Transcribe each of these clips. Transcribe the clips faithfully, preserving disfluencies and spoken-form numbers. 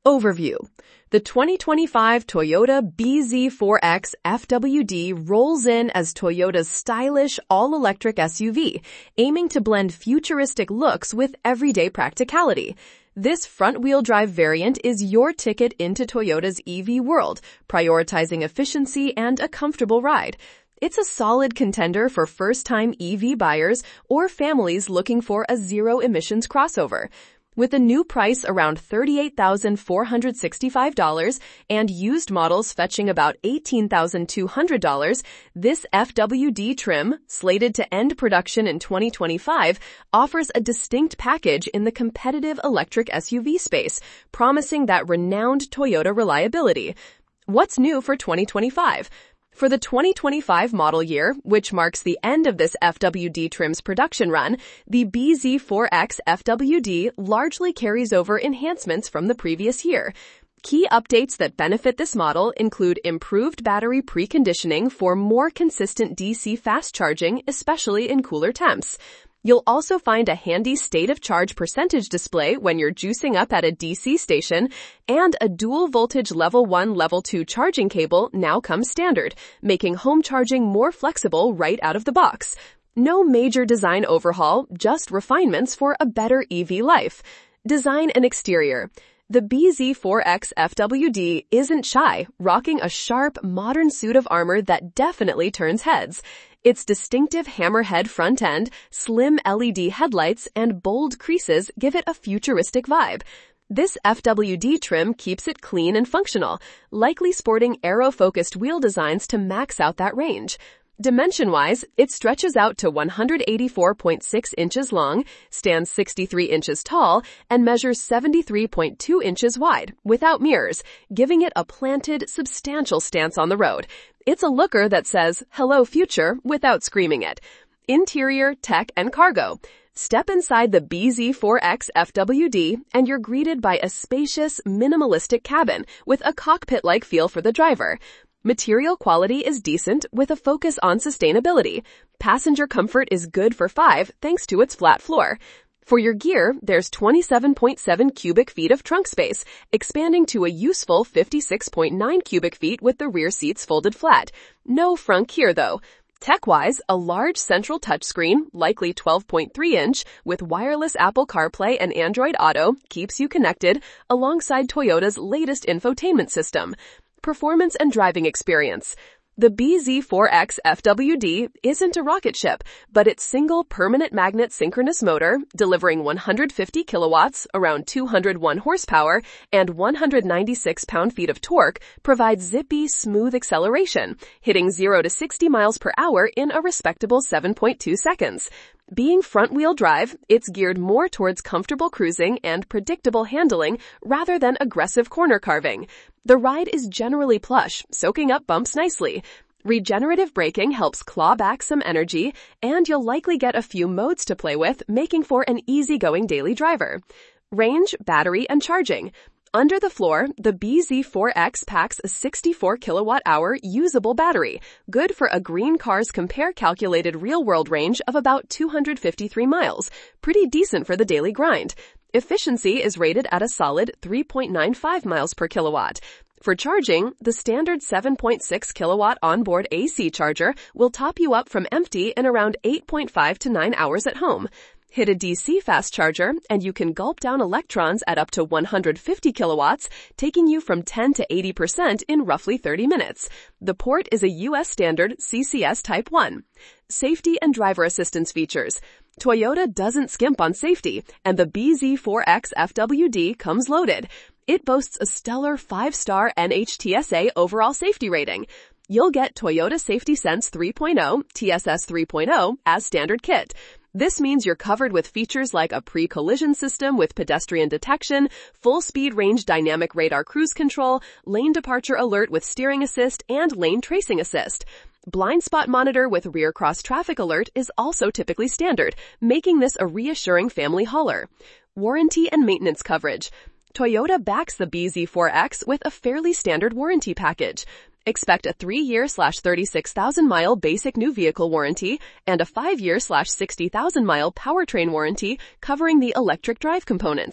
Overview. The twenty twenty-five Toyota B Z four X F W D rolls in as Toyota's stylish all-electric S U V, aiming to blend futuristic looks with everyday practicality. This front-wheel drive variant is your ticket into Toyota's E V world, prioritizing efficiency and a comfortable ride. It's a solid contender for first-time E V buyers or families looking for a zero-emissions crossover. With a new price around thirty-eight thousand four hundred sixty-five dollars and used models fetching about eighteen thousand two hundred dollars, this F W D trim, slated to end production in twenty twenty-five, offers a distinct package in the competitive electric S U V space, promising that renowned Toyota reliability. What's new for twenty twenty-five? For the twenty twenty-five model year, which marks the end of this F W D trim's production run, the B Z four X F W D largely carries over enhancements from the previous year. Key updates that benefit this model include improved battery preconditioning for more consistent D C fast charging, especially in cooler temps. You'll also find a handy state of charge percentage display when you're juicing up at a D C station, and a dual voltage level one level two charging cable now comes standard, making home charging more flexible right out of the box. No major design overhaul, just refinements for a better E V life. Design and exterior. The B Z four X F W D isn't shy, rocking a sharp, modern suit of armor that definitely turns heads. Its distinctive hammerhead front end, slim L E D headlights, and bold creases give it a futuristic vibe. This F W D trim keeps it clean and functional, likely sporting aero-focused wheel designs to max out that range. Dimension-wise, it stretches out to one hundred eighty-four point six inches long, stands sixty-three inches tall, and measures seventy-three point two inches wide, without mirrors, giving it a planted, substantial stance on the road. It's a looker that says, "Hello, future," without screaming it. Interior, tech, and cargo. Step inside the B Z four X F W D, and you're greeted by a spacious, minimalistic cabin with a cockpit-like feel for the driver. Material quality is decent with a focus on sustainability. Passenger comfort is good for five thanks to its flat floor. For your gear, there's twenty-seven point seven cubic feet of trunk space, expanding to a useful fifty-six point nine cubic feet with the rear seats folded flat. No frunk here though. Tech-wise, a large central touchscreen, likely twelve point three inch, with wireless Apple CarPlay and Android Auto, keeps you connected alongside Toyota's latest infotainment system. Performance and driving experience. The B Z four X F W D isn't a rocket ship, but its single permanent magnet synchronous motor, delivering one hundred fifty kilowatts, around two hundred one horsepower, and one hundred ninety-six pound-feet of torque, provides zippy, smooth acceleration, hitting zero to sixty miles per hour in a respectable seven point two seconds. Being front-wheel drive, it's geared more towards comfortable cruising and predictable handling rather than aggressive corner carving. The ride is generally plush, soaking up bumps nicely. Regenerative braking helps claw back some energy, and you'll likely get a few modes to play with, making for an easygoing daily driver. Range, battery, and charging. Under the floor, the B Z four X packs a sixty-four kilowatt hour usable battery, good for a Green Cars Compare calculated real-world range of about two hundred fifty-three miles, pretty decent for the daily grind. Efficiency is rated at a solid three point nine five miles per kilowatt. For charging, the standard seven point six kilowatt onboard A C charger will top you up from empty in around eight point five to nine hours at home. Hit a D C fast charger, and you can gulp down electrons at up to one hundred fifty kilowatts, taking you from ten to eighty percent in roughly thirty minutes. The port is a U S standard C C S Type one. Safety and driver assistance features. Toyota doesn't skimp on safety, and the B Z four X F W D comes loaded. It boasts a stellar five-star N H T S A overall safety rating. You'll get Toyota Safety Sense three point oh, T S S three point oh as standard kit. This means you're covered with features like a pre-collision system with pedestrian detection, full-speed range dynamic radar cruise control, lane departure alert with steering assist, and lane tracing assist. Blind spot monitor with rear cross traffic alert is also typically standard, making this a reassuring family hauler. Warranty and maintenance coverage. Toyota backs the B Z four X with a fairly standard warranty package. Expect a three-year slash thirty-six thousand mile basic new vehicle warranty and a five-year slash sixty thousand mile powertrain warranty covering the electric drive components.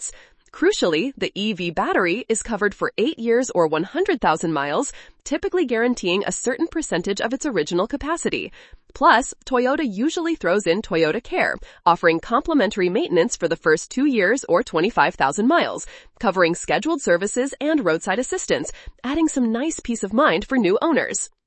Crucially, the E V battery is covered for eight years or one hundred thousand miles, typically guaranteeing a certain percentage of its original capacity. Plus, Toyota usually throws in Toyota Care, offering complimentary maintenance for the first two years or twenty-five thousand miles, covering scheduled services and roadside assistance, adding some nice peace of mind for new owners.